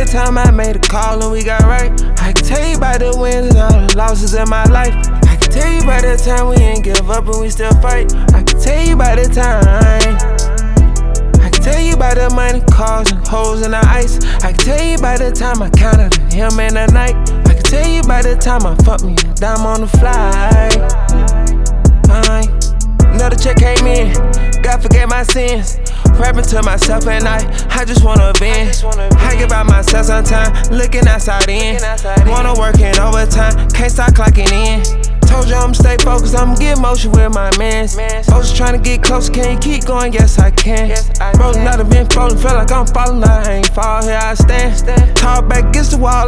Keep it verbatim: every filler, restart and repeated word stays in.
time I made a call and we got right. I can tell you about the wins and all the losses in my life. I can tell you about the time we ain't give up and we still fight. I can tell you about the time. I can tell you about the money, cars, and holes in the ice. I can tell you about the time I counted him in the night. I can tell you about the time I fucked me a dime on the fly. I another check came in, God forget my sins. Rapping to myself at night, I just wanna vent. I give out myself sometime, looking outside in. Wanna work in overtime, can't stop clocking in. Told you I'ma stay focused, I'ma get motion with my mans. Folks trying to get close, can you keep going? Yes, I can. Bro, not have been falling, feel like I'm falling, I ain't fall, here I stand. Tall back against the wall.